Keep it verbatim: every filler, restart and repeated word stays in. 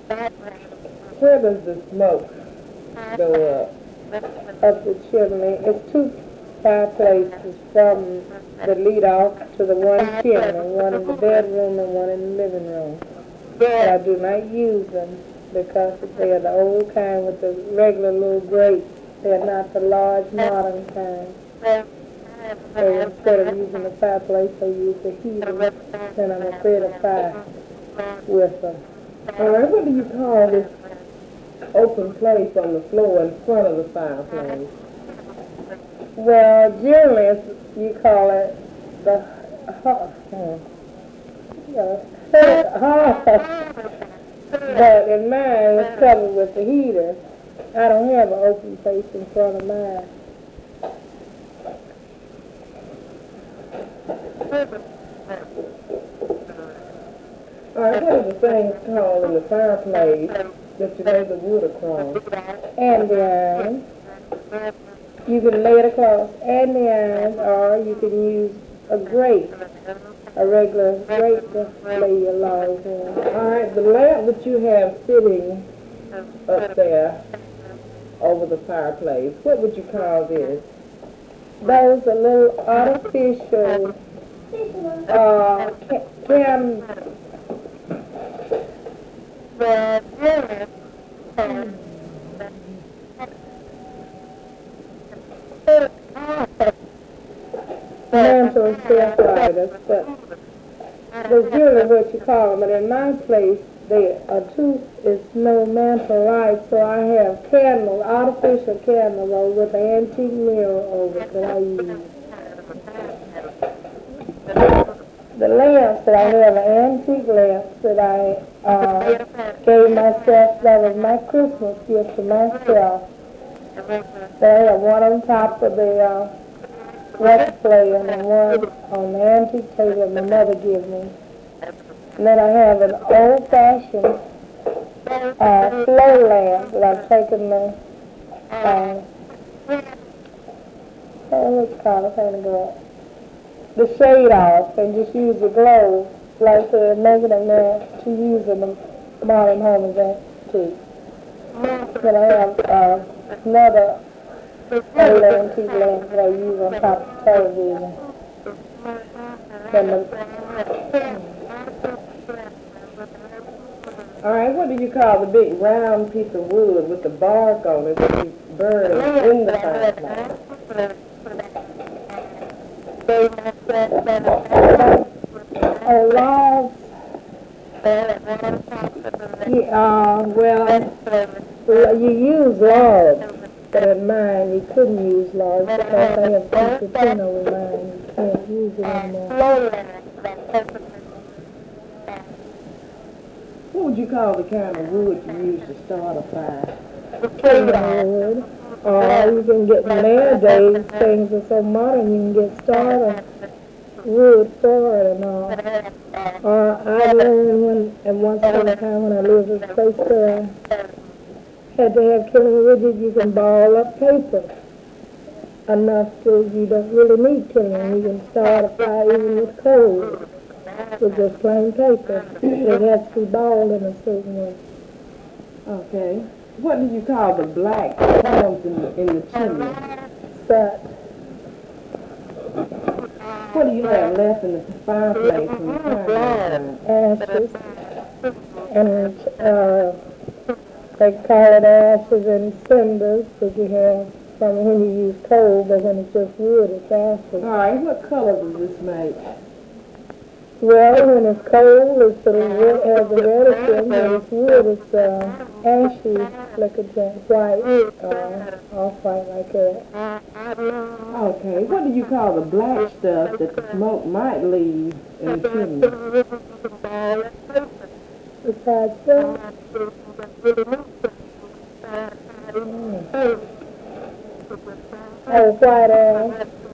Where does the smoke go up? Of the chimney. It's two fireplaces from the lead off to the one chimney, one in the bedroom and one in the living room. But I do not use them because they are the old kind with the regular little grates. They're not the large modern kind. So instead of using the fireplace, I use the heater. Then I'm afraid of fire with them. All right, what do you call this open place on the floor in front of the fireplace? Well, generally you call it the hearth. But in mine, it's covered with the heater. I don't have an open place in front of mine. All right, what are the things called in the fireplace that you lay the wood across? Andiron. You can lay it across andiron, or you can use a grate, a regular grate to lay your logs in. All right, the lamp that you have sitting up there over the fireplace, what would you call this? Those are little artificial uh, ca- cam. Mantle self-lighters, but that's really what you call them. But in my place, they are two, it's no mantle light, so I have candles, artificial candles over with an antique mirror over it that I use. The lamps that I have are antique lamps that I uh, gave myself, that was my Christmas gift to myself. They have one on top of the uh, record player and one on the antique table that my mother gave me. And then I have an old-fashioned uh, flow lamp that I've taken the, uh, what's it called, I can't go the shade off and just use the glow like they're making them there to use in the modern home as antique. Then I have uh, another old antique lamp that I use on top of the television. Then the, All right, what do you call the big round piece of wood with the bark on it that you burn in the fireplace? oh, logs. Yeah, uh, well, you use logs, but in mine you couldn't use logs because I have people tin over mine. You can't use it anymore. What would you call the kind of wood you use to start a fire? Kindling wood. Or you can get, nowadays, things are so modern, you can get started wood for it and all. Or I learned when, at once upon a time when I lived in a place where I had to have kindling wood, that you can ball up paper enough so you don't really need kindling. You can start a fire even with coal, with just plain paper. It has to be balled in a certain way. Okay. What do you call the black that comes in the, in the chimney? But What do you have left in the fireplace from the fireplace? ashes, and uh, they call it ashes and cinders that you have from when you use coal, but when it's just wood, it's ashes. All right, what color does this make? Well, when it's coal, it's a red, has a reddish in. When it's wood, it's uh, ashy, like a white, uh, off-white like that. Okay, what do you call the black stuff that the smoke might leave in the chimney? Besides that, mm. oh, white ash.